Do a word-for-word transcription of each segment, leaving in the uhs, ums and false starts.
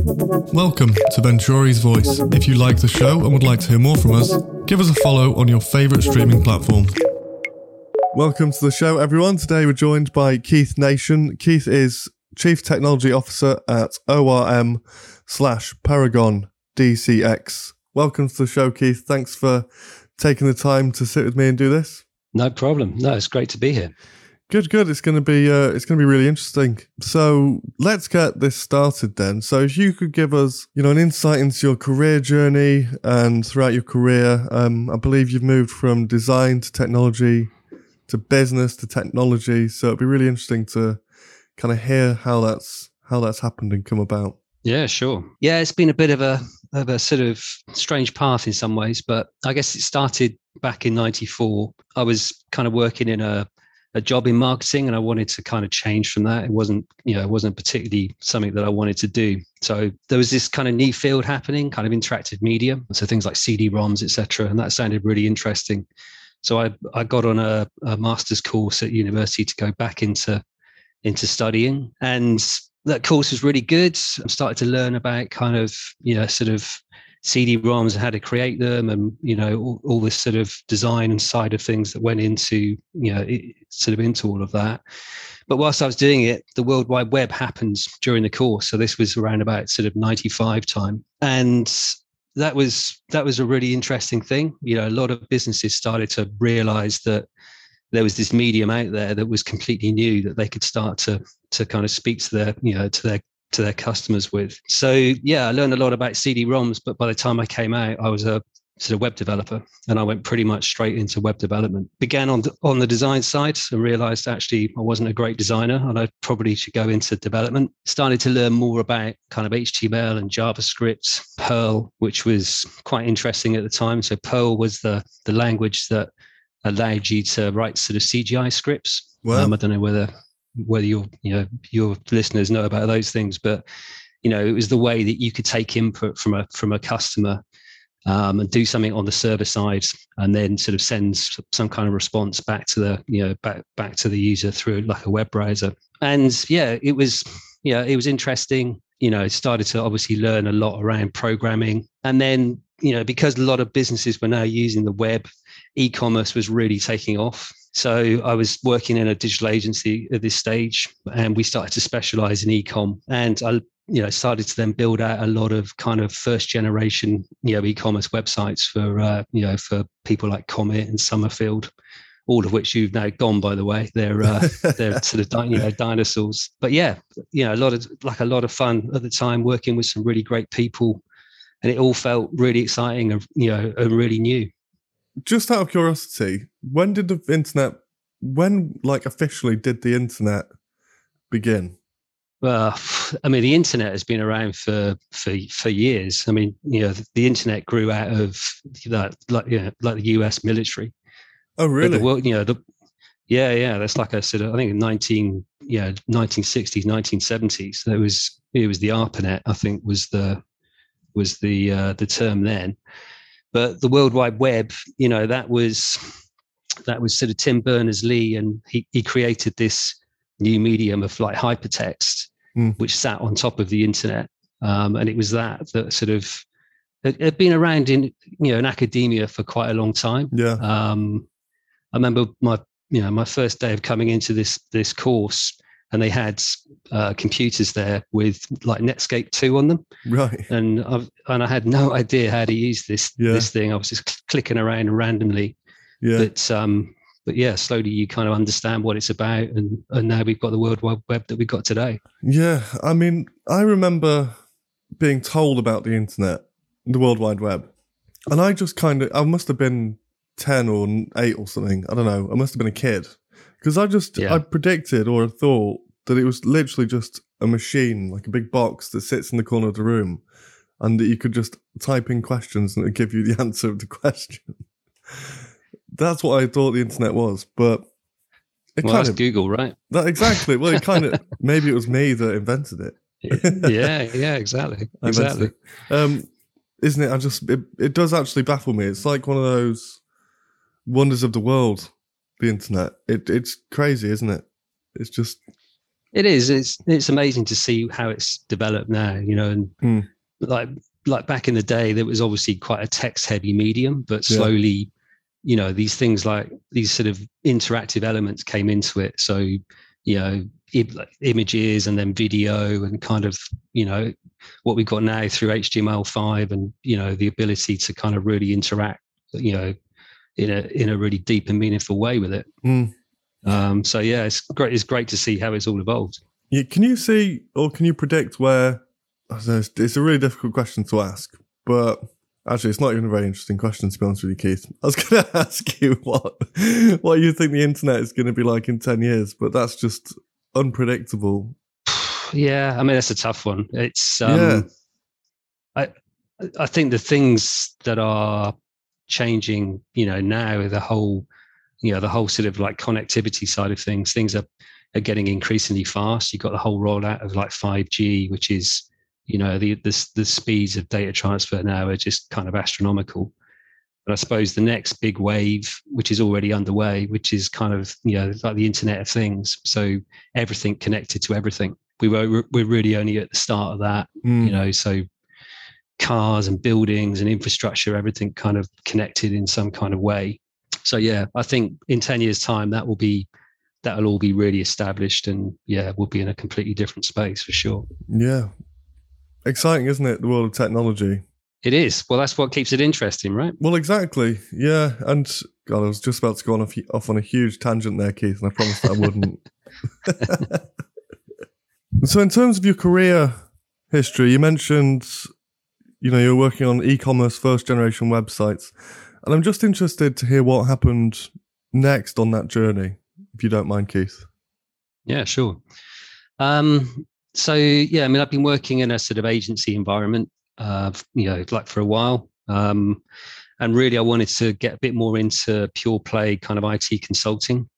Welcome to Venturi's Voice. If you like the show and would like to hear more from us, give us a follow on your favourite streaming platform. Welcome to the show, everyone. Today we're joined by Keith Nation. Keith is Chief Technology Officer at O R M slash Paragon D C X. Welcome to the show, Keith. Thanks for taking the time to sit with me and do this. No problem. No, it's great to be here. Good, good. It's going to be uh, it's going to be really interesting. So let's get this started then. So if you could give us, you know, an insight into your career journey and throughout your career, um, I believe you've moved from design to technology to business to technology. So it'd be really interesting to kind of hear how that's how that's happened and come about. Yeah, sure. Yeah, it's been a bit of a of a sort of strange path in some ways, but I guess it started back in ninety-four. I was kind of working in a a job in marketing, and I wanted to kind of change from that. It wasn't, you know, it wasn't particularly something that I wanted to do. So there was this kind of new field happening, kind of interactive media. So things like C D ROMs, et cetera. And that sounded really interesting. So I, I got on a, a master's course at university to go back into, into studying. And that course was really good. I started to learn about kind of, you know, sort of C D ROMs and how to create them, and you know all, all this sort of design and side of things that went into you know it, sort of into all of that. But whilst I was doing it, the World Wide Web happened during the course. So this was around about sort of ninety-five time, and that was that was a really interesting thing. You know, a lot of businesses started to realize that there was this medium out there that was completely new that they could start to to kind of speak to their you know to their to their customers with. So yeah, I learned a lot about C D ROMs, but by the time I came out, I was a sort of web developer, and I went pretty much straight into web development. Began on the, on the design side and realized actually I wasn't a great designer and I probably should go into development. Started to learn more about kind of H T M L and JavaScript, Perl, which was quite interesting at the time. So Perl was the the language that allowed you to write sort of C G I scripts. Wow. Um, I don't know whether whether your you know your listeners know about those things, but you know it was the way that you could take input from a from a customer um, and do something on the server side, and then sort of send some kind of response back to the you know back back to the user through like a web browser. And yeah, it was yeah it was interesting. You know, started to obviously learn a lot around programming, and then you know because a lot of businesses were now using the web, e-commerce was really taking off. So I was working in a digital agency at this stage, and we started to specialize in e-com. And I, you know, started to then build out a lot of kind of first generation, you know, e-commerce websites for, uh, you know, for people like Comet and Summerfield, all of which you've now gone, by the way. They're uh, they're sort of you know dinosaurs. But yeah, you know, a lot of like a lot of fun at the time, working with some really great people, and it all felt really exciting and you know and really new. Just out of curiosity, when did the internet, when like officially did the internet begin? Well, I mean, the internet has been around for for for years. I mean, you know, the, the internet grew out of that, like you know, like the U S military. Oh, really? But the world, you know, the yeah, yeah. That's like I said. I think in nineteen, yeah, nineteen sixties, nineteen seventies. There was it was the ARPANET. I think was the was the uh, the term then. But the World Wide Web, you know, that was that was sort of Tim Berners-Lee, and he, he created this new medium of like hypertext, mm. which sat on top of the internet. Um, and it was that that sort of it had been around in you know in academia for quite a long time. Yeah. Um, I remember my you know my first day of coming into this this course, and they had uh, computers there with like Netscape two on them. Right. And I've, and I had no idea how to use this yeah. this thing. I was just cl- clicking around randomly. Yeah. But um, but yeah, slowly you kind of understand what it's about, and and now we've got the World Wide Web that we've got today. Yeah, I mean, I remember being told about the internet, the World Wide Web, and I just kind of I must have been ten or eight or something. I don't know. I must have been a kid. Because I just, yeah. I predicted or thought that it was literally just a machine, like a big box that sits in the corner of the room, and that you could just type in questions and it would give you the answer of the question. That's what I thought the internet was, but it well, kind that's of, Google, right? That exactly. Well, it kind of maybe it was me that invented it. yeah, yeah, exactly, exactly. Um, isn't it? I just it, it does actually baffle me. It's like one of those wonders of the world. The internet. It it's crazy, isn't it? It's just It is. It's it's amazing to see how it's developed now, you know, and Mm. like like back in the day, there was obviously quite a text-heavy medium, but Yeah. slowly, you know, these things like these sort of interactive elements came into it. So, you know, it, like images and then video and kind of, you know, what we've got now through H T M L five and, you know, the ability to kind of really interact, you know, in a in a really deep and meaningful way with it. Mm. Um, so yeah, it's great. It's great to see how it's all evolved. Yeah, can you see or can you predict where? It's a really difficult question to ask, but actually, it's not even a very interesting question to be honest with you, Keith. I was going to ask you what what you think the internet is going to be like in ten years, but that's just unpredictable. Yeah, I mean that's a tough one. It's um, yeah, I I think the things that are changing, you know, now the whole, you know, the whole sort of like connectivity side of things, things are, are getting increasingly fast. You've got the whole rollout of like five G, which is, you know, the, the, the speeds of data transfer now are just kind of astronomical. But I suppose the next big wave, which is already underway, which is kind of, you know, like the Internet of Things. So everything connected to everything. We were, we're really only at the start of that, mm. you know, so cars and buildings and infrastructure, everything kind of connected in some kind of way. So yeah, I think in ten years time, that will be, that'll all be really established and yeah, we'll be in a completely different space for sure. Yeah. Exciting, isn't it? The world of technology. It is. Well, that's what keeps it interesting, right? Well, exactly. Yeah. And God, I was just about to go on off, off on a huge tangent there, Keith, and I promised that I wouldn't. So in terms of your career history, you mentioned, you know, you're working on e-commerce first generation websites. And I'm just interested to hear what happened next on that journey, if you don't mind, Keith. Yeah, sure. Um, so, yeah, I mean, I've been working in a sort of agency environment, uh, you know, like for a while. Um, and really, I wanted to get a bit more into pure play kind of I T consulting.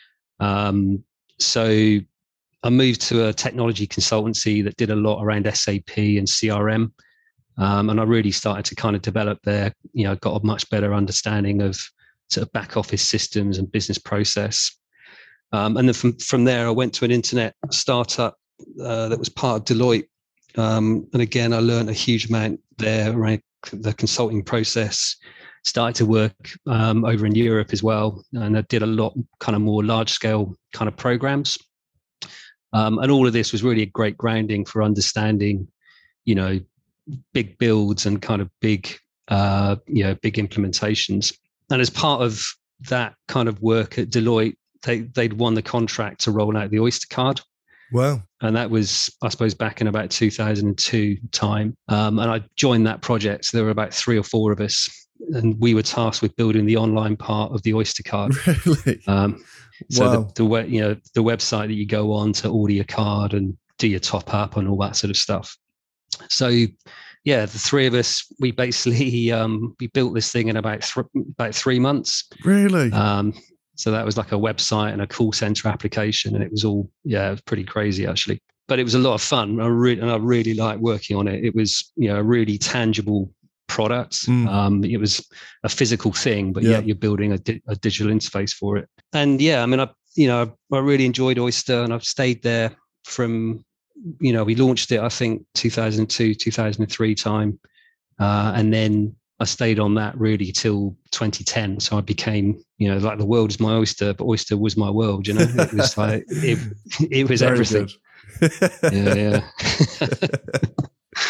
Um, so I moved to a technology consultancy that did a lot around S A P and C R M. Um, and I really started to kind of develop there, you know, got a much better understanding of sort of back office systems and business process. Um, and then from, from there, I went to an internet startup uh, that was part of Deloitte. Um, and again, I learned a huge amount there around the consulting process, started to work um, over in Europe as well. And I did a lot kind of more large scale kind of programs. Um, and all of this was really a great grounding for understanding, you know, big builds and kind of big, uh, you know, big implementations. And as part of that kind of work at Deloitte, they, they'd won the contract to roll out the Oyster card. Wow. And that was, I suppose, back in about two thousand two time. Um, and I joined that project. So there were about three or four of us, and we were tasked with building the online part of the Oyster card. Really? Um, so wow. the, the web, you know, the website that you go on to order your card and do your top up and all that sort of stuff. So, yeah, the three of us, we basically um, we built this thing in about th- about three months. Really? Um, so that was like a website and a call center application, and it was all yeah, it was pretty crazy actually. But it was a lot of fun. I really and I really liked working on it. It was you know a really tangible product. Mm. Um, it was a physical thing, but yeah. yet you're building a, di- a digital interface for it. And yeah, I mean, I you know I really enjoyed Oyster, and I've stayed there from. You know, we launched it, I think, two thousand two, two thousand three time. Uh, and then I stayed on that really till twenty ten. So I became, you know, like the world is my oyster, but Oyster was my world, you know, it was like, it, it was Very everything. yeah, yeah.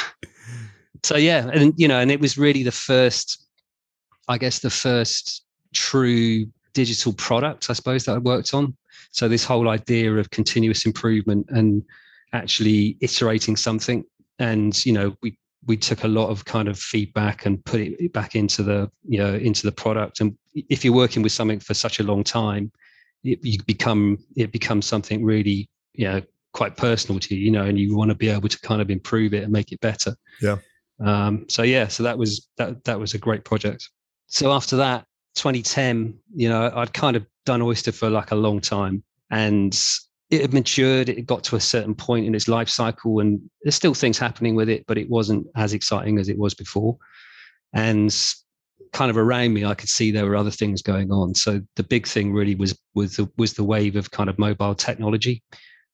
So, yeah. And, you know, and it was really the first, I guess, the first true digital product, I suppose, that I worked on. So this whole idea of continuous improvement and actually iterating something, and you know we we took a lot of kind of feedback and put it back into the you know into the product. And if you're working with something for such a long time, it you become it becomes something really you know quite personal to you, you know, and you want to be able to kind of improve it and make it better. Yeah. Um, so yeah, so that was that that was a great project. So after that, twenty ten, you know, I'd kind of done Oyster for like a long time, and it had matured. It got to a certain point in its life cycle, and there's still things happening with it, but it wasn't as exciting as it was before. And kind of around me, I could see there were other things going on. So the big thing really was was the, was the wave of kind of mobile technology.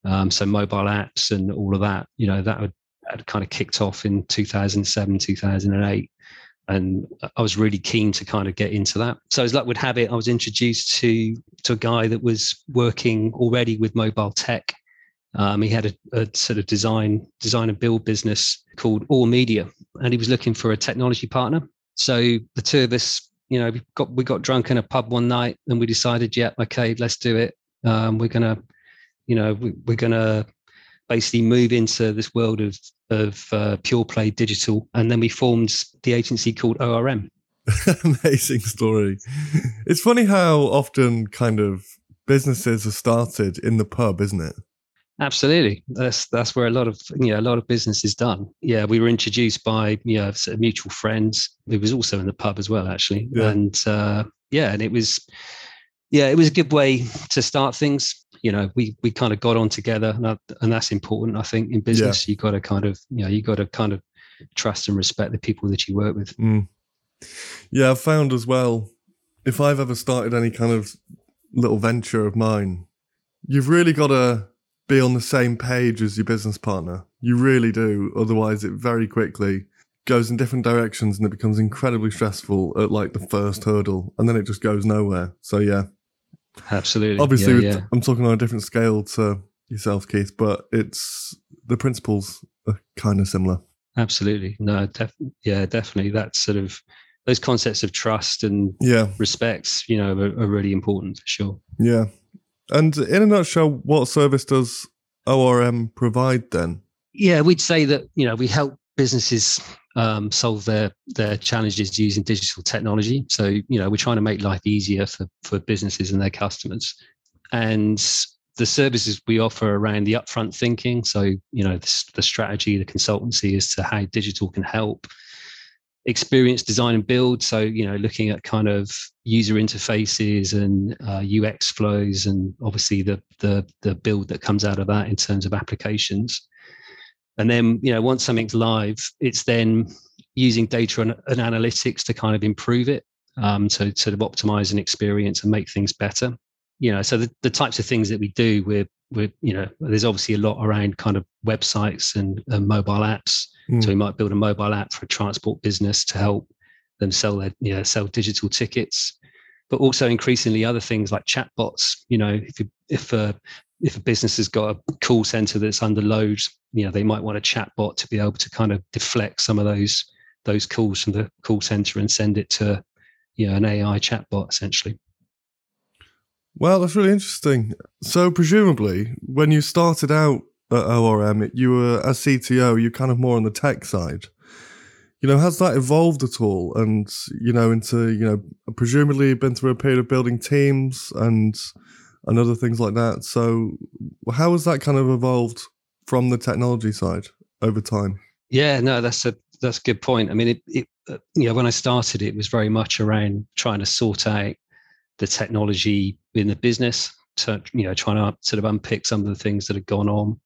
Um, so mobile apps and all of that, you know, that had, had kind of kicked off in two thousand seven, two thousand eight. And I was really keen to kind of get into that. So as luck would have it, I was introduced to, to a guy that was working already with mobile tech. Um, he had a, a sort of design, design and build business called All Media, and he was looking for a technology partner. So the two of us, you know, we got we got drunk in a pub one night, and we decided, yeah, okay, let's do it. Um, we're gonna, you know, we, we're gonna basically move into this world of of uh, pure play digital, and then we formed the agency called O R M. Amazing story. It's funny how often kind of businesses are started in the pub, isn't it? Absolutely. That's that's where a lot of you know a lot of business is done. Yeah, we were introduced by you know sort of mutual friends. It was also in the pub as well, actually. Yeah. And uh, yeah, and it was yeah, it was a good way to start things. You know, we we kind of got on together, and, I, and that's important. I think in business, yeah. you got to kind of you know you got to kind of trust and respect the people that you work with. Mm. Yeah, I've found as well, if I've ever started any kind of little venture of mine, you've really got to be on the same page as your business partner. You really do. Otherwise, it very quickly goes in different directions and it becomes incredibly stressful at like the first hurdle, and then it just goes nowhere. So yeah. Absolutely. Obviously, yeah, with, yeah. I'm talking on a different scale to yourself, Keith, but it's the principles are kind of similar. Absolutely. No, def- yeah, definitely. That's sort of those concepts of trust and yeah. respects, you know, are, are really important for sure. Yeah. And in a nutshell, what service does O R M provide then? Yeah, we'd say that, you know, we help businesses um, solve their their challenges using digital technology. So, you know, we're trying to make life easier for, for businesses and their customers. And the services we offer around the upfront thinking. So, you know, the, the strategy, the consultancy as to how digital can help. Experience design and build. So, you know, looking at kind of user interfaces and uh, U X flows, and obviously the, the the build that comes out of that in terms of applications. And then, you know, once something's live, it's then using data and, and analytics to kind of improve it, um, to sort of optimize an experience and make things better. You know, so the, the types of things that we do, we're, we're, you know, there's obviously a lot around kind of websites and, and mobile apps. Mm. So we might build a mobile app for a transport business to help them sell their, you know, sell digital tickets, but also increasingly other things like chatbots. You know, if you, if a if a business has got a call center that's under load, you know, they might want a chatbot to be able to kind of deflect some of those those calls from the call center and send it to, you know, an A I chatbot essentially. Well, that's really interesting. So presumably, when you started out at O R M, you were as C T O, you're kind of more on the tech side. You know, has that evolved at all? And, you know, into, you know, presumably you've been through a period of building teams and and other things like that. So how has that kind of evolved from the technology side over time? Yeah, no, that's a that's a good point. I mean, it, it uh, you know, when I started, it was very much around trying to sort out the technology in the business, to, you know, trying to sort of unpick some of the things that had gone on,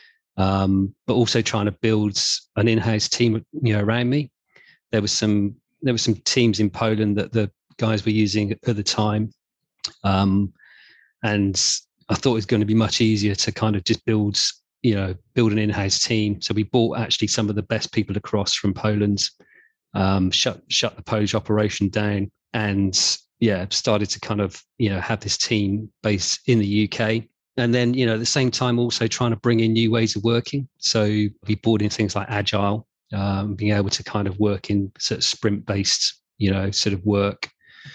um, but also trying to build an in-house team, you know, around me. There was some there were some teams in Poland that the guys were using at the time, um, and I thought it was going to be much easier to kind of just build, you know, build an in-house team. So we brought actually some of the best people across from Poland, um, shut shut the Polish operation down, and yeah, started to kind of, you know, have this team based in the U K. And then, you know, at the same time, also trying to bring in new ways of working. So we brought in things like Agile, um, being able to kind of work in sort of sprint-based, you know, sort of work.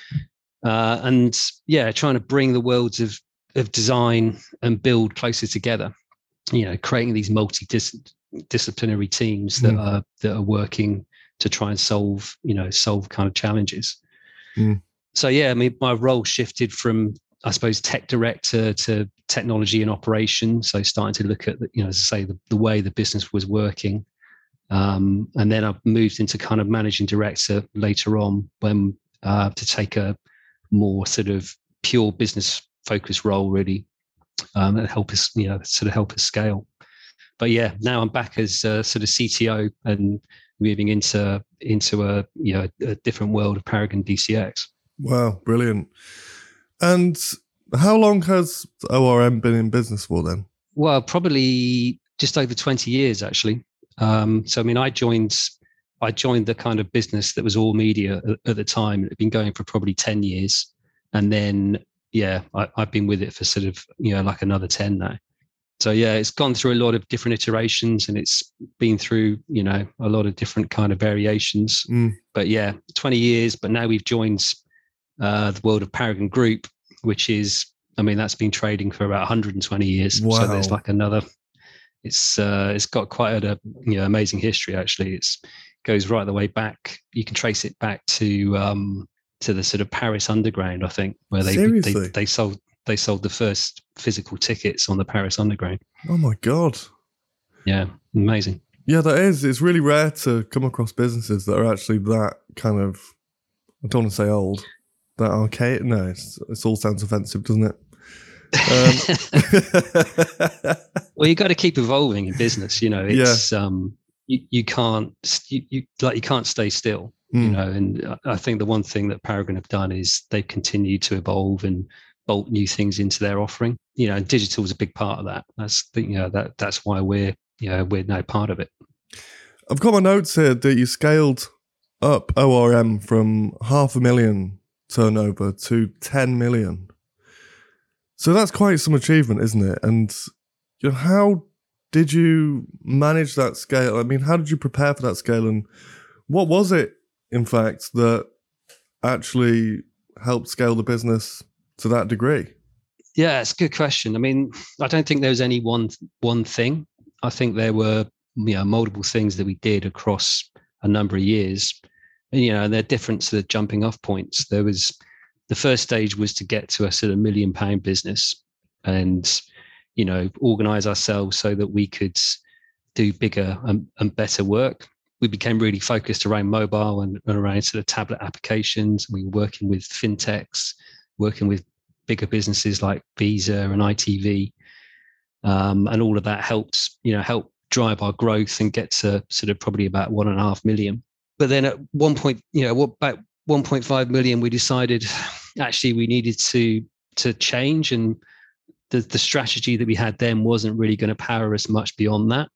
Uh, and yeah, trying to bring the worlds of, of design and build closer together, you know, creating these multidisciplinary teams that mm. are that are working to try and solve, you know, solve kind of challenges. Mm. So yeah, I mean, my role shifted from, I suppose, tech director to technology and operations. So starting to look at, you know, as I say, the, the way the business was working. Um, and then I've moved into kind of managing director later on, when uh, to take a more sort of pure business focused role, really, um, and help us, you know, sort of help us scale. But yeah, now I'm back as a sort of C T O and moving into into a, you know, a different world of Paragon D C X. Wow, brilliant. And how long has O R M been in business for then? Well, probably just over twenty years, actually. Um, so, I mean, I joined, I joined the kind of business that was all media at, at the time. It had been going for probably ten years. And then, yeah, I, I've been with it for sort of, you know, like another ten now. So, yeah, it's gone through a lot of different iterations and it's been through, you know, a lot of different kind of variations. Mm. But yeah, twenty years. But now we've joined uh, the world of Paragon Group, which is, I mean, that's been trading for about one hundred twenty years. Wow. So there's like another, it's uh, it's got quite a, you know, amazing history, actually. It's goes right the way back. You can trace it back to um, to the sort of Paris Underground, I think, where they, they they sold they sold the first physical tickets on the Paris Underground. Oh my God. Yeah, amazing. Yeah, that is. It's really rare to come across businesses that are actually that kind of, I don't want to say old, that archaic. No, it's, it all sounds offensive, doesn't it? Um. Well, you got to keep evolving in business. You know, it's yeah. um, you, you can't you, you like you can't stay still. Mm. You know, and I think the one thing that Paragon have done is they've continued to evolve and bolt new things into their offering. You know, and digital is a big part of that. That's the, you know that that's why we're you know we're now part of it. I've got my notes here that you scaled up O R M from half a million turnover to ten million. So that's quite some achievement, isn't it? And you know, how did you manage that scale? I mean, how did you prepare for that scale? And what was it, in fact, that actually helped scale the business to that degree? Yeah, it's a good question. I mean, I don't think there was any one one thing. I think there were you know multiple things that we did across a number of years. And, you know, they're different sort of jumping off points. There was the first stage was to get to a sort of million pound business and, you know, organize ourselves so that we could do bigger and, and better work. We became really focused around mobile and, and around sort of tablet applications. We were working with fintechs, working with bigger businesses like Visa and I T V. Um, and all of that helped, you know, help drive our growth and get to sort of probably about one and a half million. But then at one point, you know, what about one point five million, we decided actually we needed to to change, and the the strategy that we had then wasn't really going to power us much beyond that.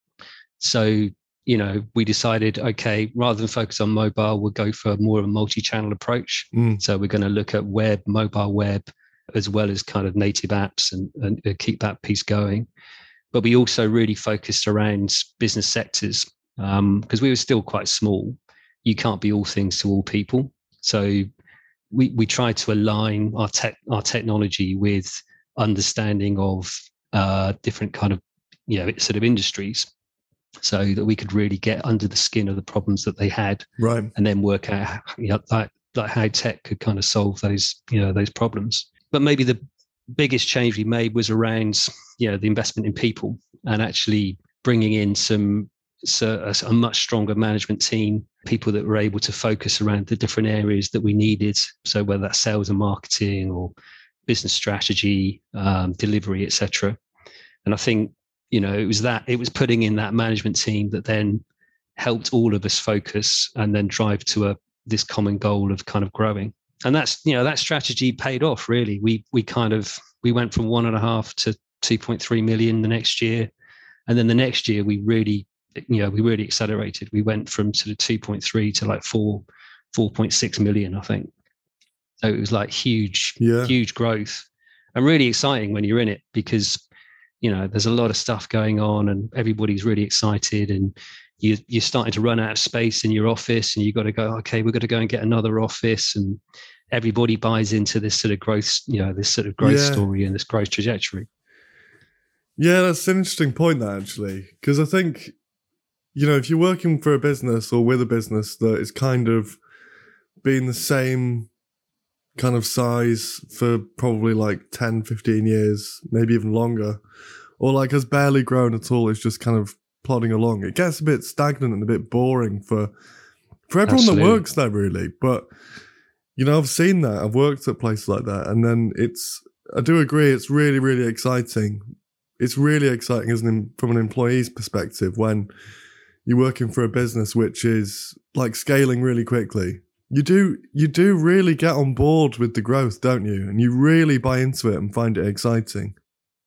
So, you know, we decided, okay, rather than focus on mobile, we'll go for more of a multi-channel approach. Mm. So we're going to look at web, mobile web, as well as kind of native apps and, and keep that piece going. But we also really focused around business sectors because um, we were still quite small. You can't be all things to all people. So we we tried to align our tech our technology with understanding of uh, different kind of you know sort of industries, so that we could really get under the skin of the problems that they had, right, and then work out you know, like, like how tech could kind of solve those you know those problems. But maybe the biggest change we made was around you know the investment in people and actually bringing in some so a, a much stronger management team, people that were able to focus around the different areas that we needed. So whether that's sales and marketing or business strategy, um, delivery, et cetera. And I think, you know, it was that, it was putting in that management team that then helped all of us focus and then drive to a this common goal of kind of growing. And that's, you know, that strategy paid off really. We we kind of, we went from one and a half to two point three million the next year. And then the next year we really, you know, we really accelerated. We went from sort of two point three to like four, four point six million, I think. So it was like huge, yeah. huge growth and really exciting when you're in it because, you know, there's a lot of stuff going on and everybody's really excited and you, you're starting to run out of space in your office and you've got to go, okay, we've got to go and get another office, and everybody buys into this sort of growth, you know, this sort of growth yeah. story and this growth trajectory. Yeah, that's an interesting point, that actually, because I think, you know, if you're working for a business or with a business that is kind of being the same kind of size for probably like ten, fifteen years, maybe even longer, or like has barely grown at all, it's just kind of plodding along, it gets a bit stagnant and a bit boring for for everyone Absolutely. That works there, really. But, you know, I've seen that. I've worked at places like that. And then it's, I do agree, it's really, really exciting. It's really exciting as an, from an employee's perspective when you're working for a business which is like scaling really quickly. You do you do really get on board with the growth, don't you? And you really buy into it and find it exciting.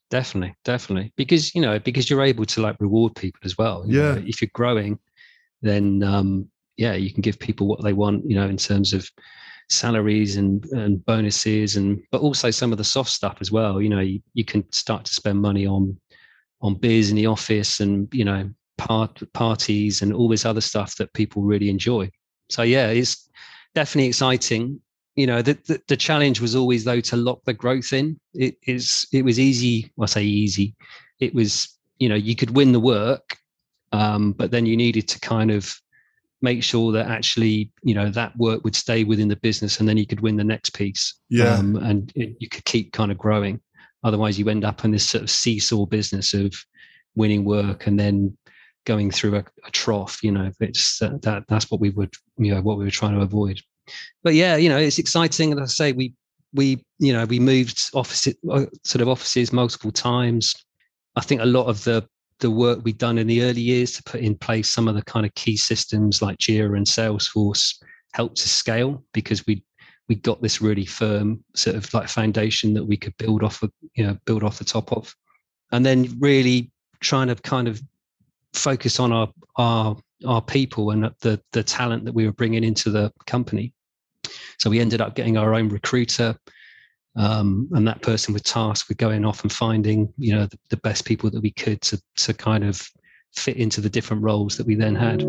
definitely, definitely. Because, you know, because you're able to like reward people as well. You Yeah. know, if you're growing, then um, yeah, you can give people what they want, you know, in terms of salaries and, and bonuses, and but also some of the soft stuff as well. You know, you, you can start to spend money on on beers in the office, and you know, part parties and all this other stuff that people really enjoy. So yeah, it's definitely exciting. You know, the, the, the challenge was always though to lock the growth in. It is it was easy. Well, I say easy. It was, you know, you could win the work, um, but then you needed to kind of make sure that actually, you know, that work would stay within the business, and then you could win the next piece. Yeah. Um, and it, you could keep kind of growing. Otherwise, you end up in this sort of seesaw business of winning work and then going through a, a trough. You know, it's uh, that that's what we would, you know, what we were trying to avoid. But yeah, you know, it's exciting. And I say we we you know we moved offices, sort of offices multiple times. I think a lot of the the work we'd done in the early years to put in place some of the kind of key systems like Jira and Salesforce helped to scale, because we we got this really firm sort of like foundation that we could build off of, you know, build off the top of, and then really trying to kind of focus on our our our people and the the talent that we were bringing into the company. So we ended up getting our own recruiter, um, and that person was tasked with going off and finding, you know, the, the best people that we could to to kind of fit into the different roles that we then had.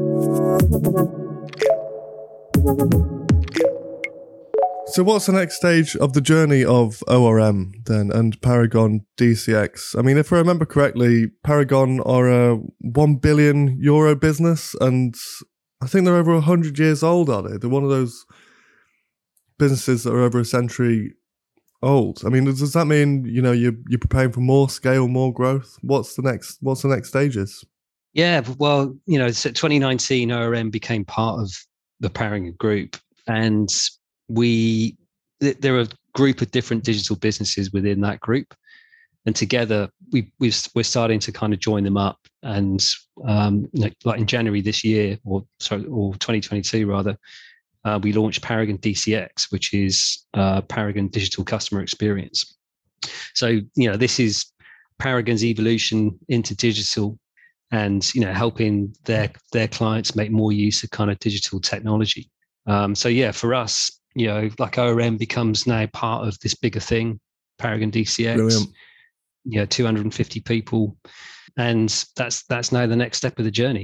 So what's the next stage of the journey of O R M then and Paragon D C X? I mean, if I remember correctly, Paragon are a one billion euro business, and I think they're over one hundred years old, are they? They're one of those businesses that are over a century old. I mean, does that mean, you know, you're, you're preparing for more scale, more growth? What's the next, what's the next stages? Yeah, well, you know, so twenty nineteen O R M became part of the Paragon Group, and we there are a group of different digital businesses within that group, and together we we've, we're starting to kind of join them up. And um, like, like in January this year, or sorry, or twenty twenty-two rather, uh, we launched Paragon D C X, which is uh, Paragon Digital Customer Experience. So you know, this is Paragon's evolution into digital, and you know, helping their their clients make more use of kind of digital technology. Um, so yeah, for us, you know, like O R M becomes now part of this bigger thing, Paragon D C X. Brilliant. You know, two hundred fifty people, and that's that's now the next step of the journey.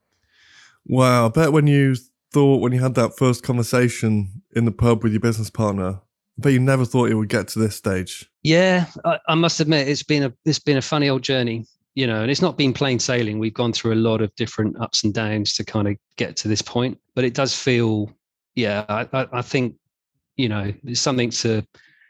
Wow, I bet when you thought, when you had that first conversation in the pub with your business partner, I bet you never thought it would get to this stage. Yeah, I, I must admit, it's been a it's been a funny old journey. You know, and it's not been plain sailing. We've gone through a lot of different ups and downs to kind of get to this point. But it does feel, yeah, I, I, I think, you know, it's something to,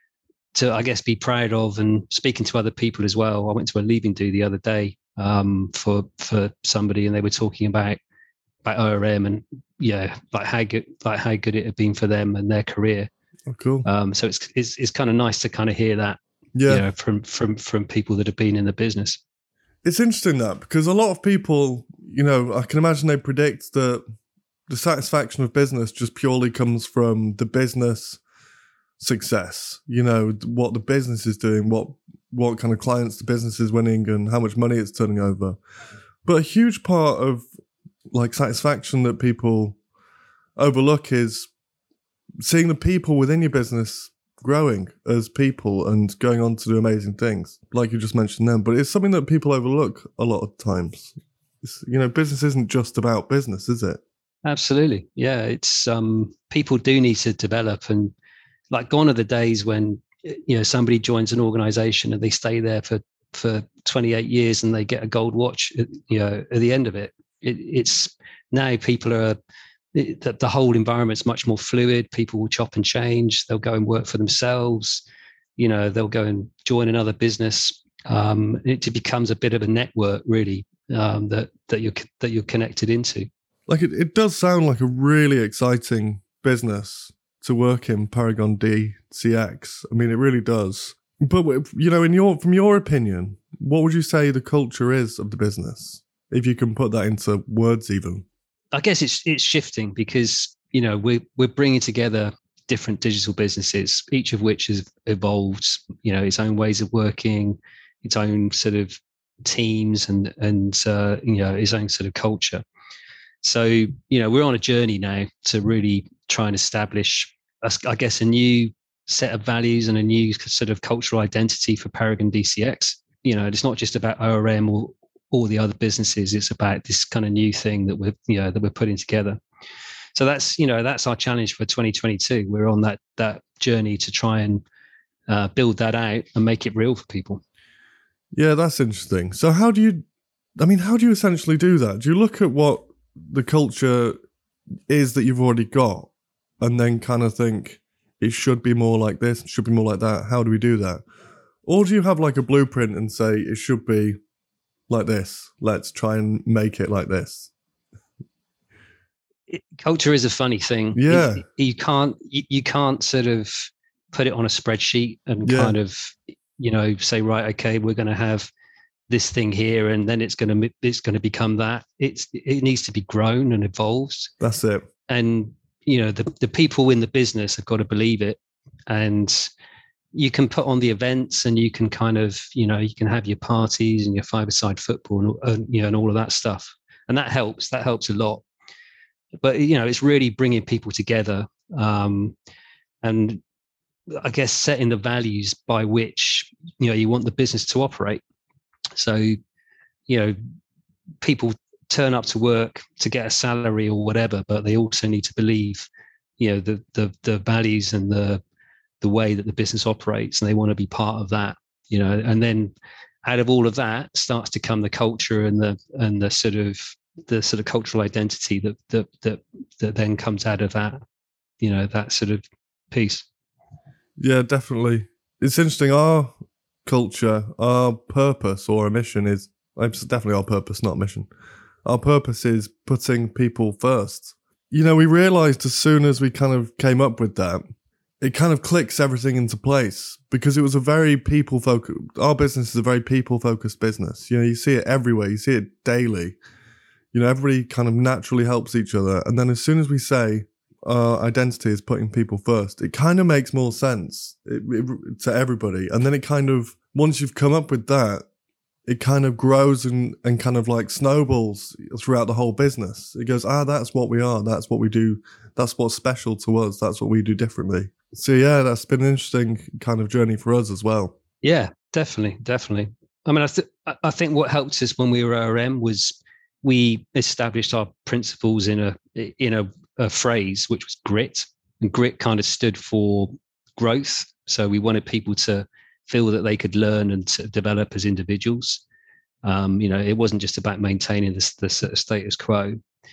to I guess, be proud of. And speaking to other people as well. I went to a leaving do the other day um, for for somebody, and they were talking about about O R M and yeah, like how good like how good it had been for them and their career. Oh, cool. Um, so it's it's it's kind of nice to kind of hear that, yeah, you know, from from from people that have been in the business. It's interesting that, because a lot of people, you know, I can imagine they predict that the satisfaction of business just purely comes from the business success, you know, what the business is doing, what what kind of clients the business is winning and how much money it's turning over. But a huge part of like satisfaction that people overlook is seeing the people within your business growing as people and going on to do amazing things, like you just mentioned them. But it's something that people overlook a lot of times. It's, you know, business isn't just about business, is it? Absolutely. Yeah. It's um people do need to develop, and like gone are the days when, you know, somebody joins an organization and they stay there for for twenty-eight years and they get a gold watch, you know, at the end of it. it it's now people are that the whole environment's much more fluid. People will chop and change. They'll go and work for themselves. You know, they'll go and join another business. Um, it becomes a bit of a network, really, um, that that you're that you're connected into. Like it, it does sound like a really exciting business to work in, Paragon D C X. I mean, it really does. But you know, in your from your opinion, what would you say the culture is of the business, if you can put that into words, even? I guess it's it's shifting, because, you know, we're we're bringing together different digital businesses, each of which has evolved, you know, its own ways of working, its own sort of teams and and uh, you know its own sort of culture. So you know we're on a journey now to really try and establish, I guess, a new set of values and a new sort of cultural identity for Paragon D C X. You know, it's not just about O R M or all the other businesses. It's about this kind of new thing that we're you know that we're putting together. So that's you know that's our challenge for twenty twenty-two. We're on that that journey to try and uh, build that out and make it real for people. Yeah, that's interesting. So how do you, I mean, how do you essentially do that? Do you look at what the culture is that you've already got and then kind of think it should be more like this, it should be more like that? How do we do that? Or do you have like a blueprint and say it should be like this? Let's try and make it like this. It, culture is a funny thing. Yeah. It, you can't, you, you can't sort of put it on a spreadsheet and Yeah. kind of, you know, say, right, okay, we're going to have this thing here, and then it's going to it's going to become that. It's it needs to be grown and evolved. That's it. And you know, the the people in the business have got to believe it. And you can put on the events, and you can kind of, you know, you can have your parties and your five-a-side football, and, and you know, and all of that stuff, and that helps. That helps a lot. But you know, it's really bringing people together, um, and I guess setting the values by which you know you want the business to operate. So, you know, people turn up to work to get a salary or whatever, but they also need to believe, you know, the the the values and the the way that the business operates, and they want to be part of that. You know, and then out of all of that starts to come the culture and the and the sort of the sort of cultural identity that that that that then comes out of that. You know, that sort of piece. Yeah, definitely. It's interesting. Our culture, our purpose or a mission is, it's definitely our purpose, not mission. Our purpose is putting people first. You know, we realized as soon as we kind of came up with that, it kind of clicks everything into place because it was a very people focused, our business is a very people focused business. You know, you see it everywhere, you see it daily. You know, everybody kind of naturally helps each other. And then as soon as we say, our identity is putting people first, it kind of makes more sense it, it, to everybody. And then it kind of, once you've come up with that, it kind of grows and, and kind of like snowballs throughout the whole business. It goes, ah, that's what we are. That's what we do. That's what's special to us. That's what we do differently. So yeah, that's been an interesting kind of journey for us as well. Yeah, definitely. Definitely. I mean, I, th- I think what helped us when we were O R M was we established our principles in a, in a, a phrase, which was grit, and grit kind of stood for growth. So we wanted people to feel that they could learn and to develop as individuals. Um, you know, it wasn't just about maintaining the, the status quo.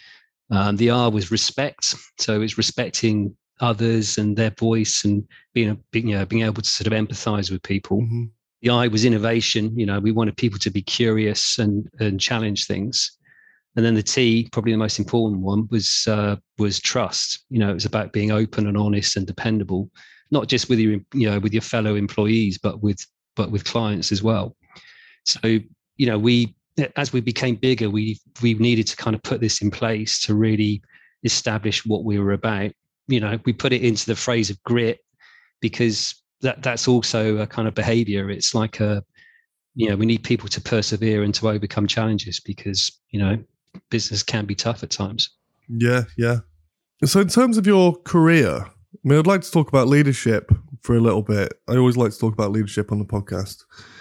Um, the R was respect. So it's respecting others and their voice and being, you know, being able to sort of empathize with people. Mm-hmm. The I was innovation. You know, we wanted people to be curious and, and challenge things. And then the T, probably the most important one, was uh, was trust. You know, it was about being open and honest and dependable, not just with your, you know, with your fellow employees, but with but with clients as well. So, you know, we as we became bigger, we we needed to kind of put this in place to really establish what we were about. You know, we put it into the phrase of grit because that that's also a kind of behavior. It's like a, you know, we need people to persevere and to overcome challenges because, you know, business can be tough at times. Yeah, yeah. So in terms of your career, I mean, I'd like to talk about leadership for a little bit. I always like to talk about leadership on the podcast.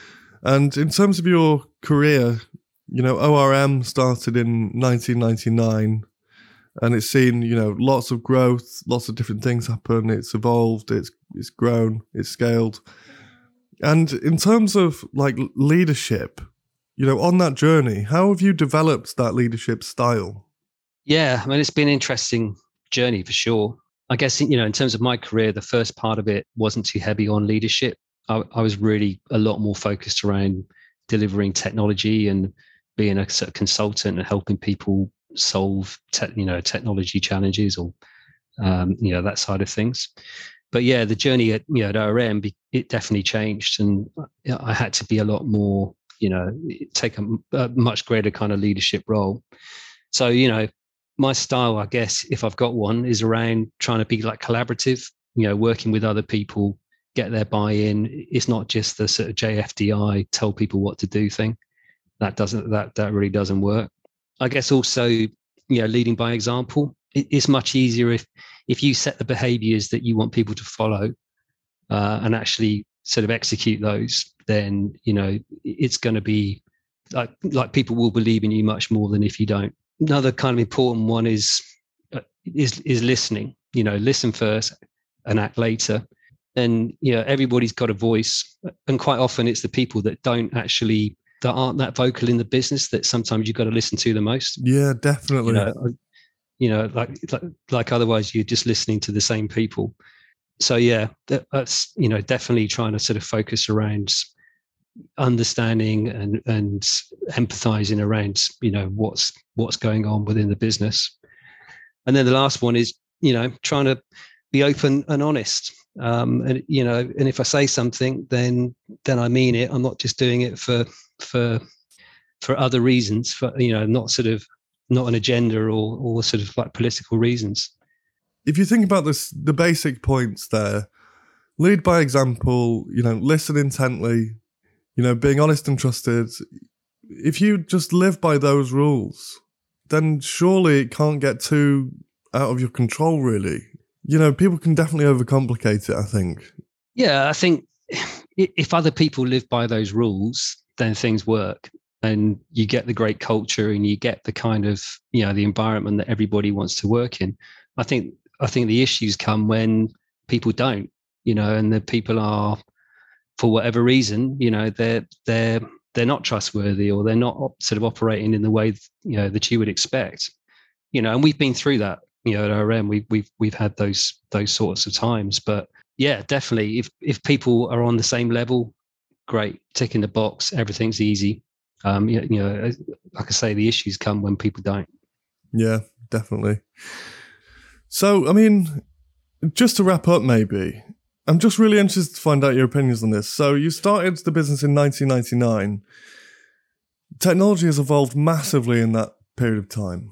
And in terms of your career, you know, O R M started in nineteen ninety-nine and it's seen, you know, lots of growth, lots of different things happen. It's evolved, it's it's grown, it's scaled. And in terms of like leadership, you know, on that journey, how have you developed that leadership style? Yeah, I mean, it's been an interesting journey for sure. I guess, you know, in terms of my career, the first part of it wasn't too heavy on leadership. I, I was really a lot more focused around delivering technology and being a sort of consultant and helping people solve, te- you know, technology challenges or, um, you know, that side of things. But yeah, the journey at, you know, at O R M, it definitely changed. And I had to be a lot more, you know, take a, a much greater kind of leadership role. So, you know, my style, I guess, if I've got one, is around trying to be like collaborative, you know, working with other people, get their buy-in. It's not just the sort of J F D I tell people what to do thing. That doesn't that that really doesn't work. I guess also, you know, leading by example. It, it's much easier if if you set the behaviours that you want people to follow, uh, and actually sort of execute those. Then, you know, it's going to be like like people will believe in you much more than if you don't. Another kind of important one is uh, is is listening. You know, listen first and act later. And you know, everybody's got a voice, and quite often it's the people that don't actually that aren't that vocal in the business that sometimes you've got to listen to the most. Yeah, definitely. You know, you know like, like like otherwise you're just listening to the same people. So yeah, that, that's you know definitely trying to sort of focus around understanding and and empathizing around you know what's what's going on within the business. And then the last one is you know trying to be open and honest. Um, and you know, and if I say something, then then I mean it. I'm not just doing it for for for other reasons. For you know, not sort of not an agenda or or sort of like political reasons. If you think about this, the basic points there: lead by example. You know, listen intently. You know, being honest and trusted. If you just live by those rules, then surely it can't get too out of your control, really. You know, people can definitely overcomplicate it, I think. Yeah, I think if other people live by those rules, then things work and you get the great culture and you get the kind of, you know, the environment that everybody wants to work in. I think I think the issues come when people don't, you know, and the people are, for whatever reason, you know, they're they're they're not trustworthy or they're not sort of operating in the way, you know, that you would expect. You know, and we've been through that. You know, at R M, we've we've we've had those those sorts of times. But yeah, definitely, if if people are on the same level, great, tick in the box, everything's easy. Um, you, you know, like I say, the issues come when people don't. Yeah, definitely. So, I mean, just to wrap up, maybe I'm just really interested to find out your opinions on this. So, you started the business in nineteen ninety-nine. Technology has evolved massively in that period of time.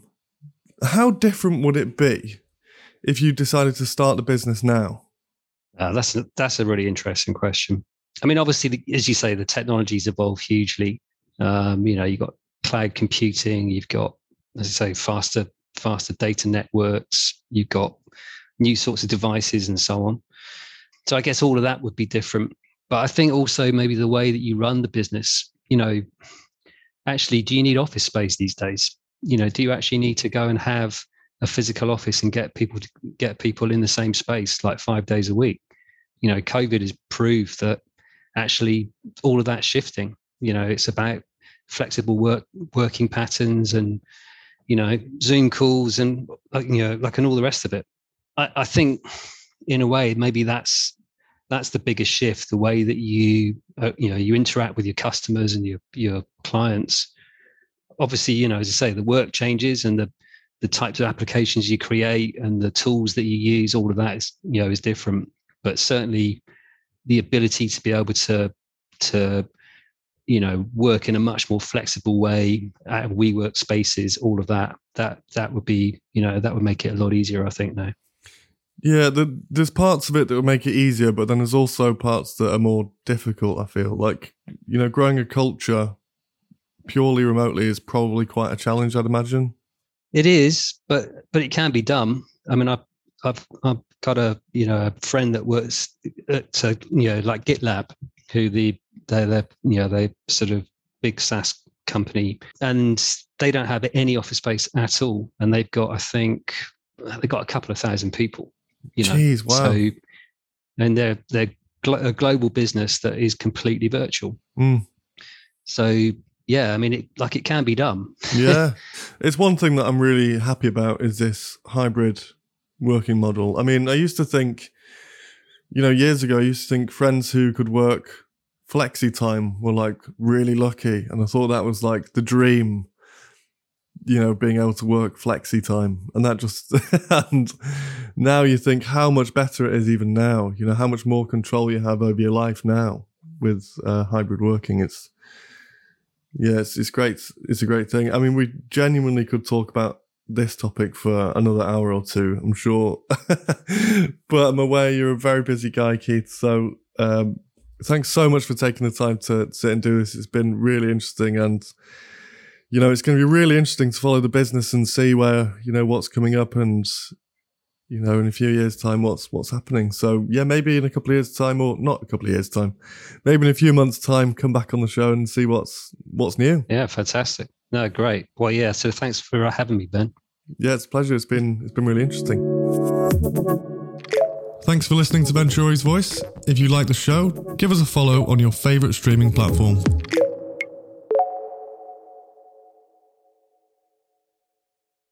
How different would it be if you decided to start the business now? Uh, that's a, that's a really interesting question. I mean, obviously, the, as you say, the technology's evolved hugely. Um, you know, you've got cloud computing, you've got, as I say, faster faster data networks, you've got new sorts of devices and so on. So I guess all of that would be different. But I think also maybe the way that you run the business, you know, actually, do you need office space these days? You know, do you actually need to go and have a physical office and get people to get people in the same space like five days a week? You know, COVID has proved that actually all of that shifting. You know, it's about flexible work working patterns and you know Zoom calls and you know like and all the rest of it. I, I think in a way maybe that's that's the biggest shift. The way that you uh, you know you interact with your customers and your your clients. Obviously, you know, as I say, the work changes and the, the types of applications you create and the tools that you use, all of that is, you know, is different. But certainly the ability to be able to, to, you know, work in a much more flexible way at WeWork spaces, all of that, that, that would be, you know, that would make it a lot easier, I think, now. Yeah, the, there's parts of it that would make it easier, but then there's also parts that are more difficult, I feel. Like, you know, growing a culture purely remotely is probably quite a challenge, I'd imagine. It is, but but it can be done. I mean, I've I've I've got a you know a friend that works at a, you know like GitLab, who the they're, they're you know they sort of big SaaS company, and they don't have any office space at all, and they've got I think they've got a couple of thousand people. You know, Jeez, wow. So, and they're they're gl- a global business that is completely virtual. Mm. So. Yeah, I mean, it, like it can be done. Yeah, it's one thing that I'm really happy about is this hybrid working model. I mean, I used to think, you know, years ago, I used to think friends who could work flexi time were like really lucky. And I thought that was like the dream, you know, being able to work flexi time. And that just, and now you think how much better it is even now, you know, how much more control you have over your life now with uh, hybrid working. It's, Yeah, it's, it's great. It's a great thing. I mean, we genuinely could talk about this topic for another hour or two, I'm sure. But I'm aware you're a very busy guy, Keith. So Um, thanks so much for taking the time to sit and do this. It's been really interesting, and you know, it's going to be really interesting to follow the business and see where, you know, what's coming up, and you know, in a few years' time, what's what's happening. So yeah, maybe in a couple of years' time, or not a couple of years' time, maybe in a few months' time, come back on the show and see what's what's new. Yeah, fantastic. No, great. Well, yeah. So thanks for having me, Ben. Yeah, it's a pleasure. It's been it's been really interesting. Thanks for listening to Ben Shorey's Voice. If you like the show, give us a follow on your favourite streaming platform.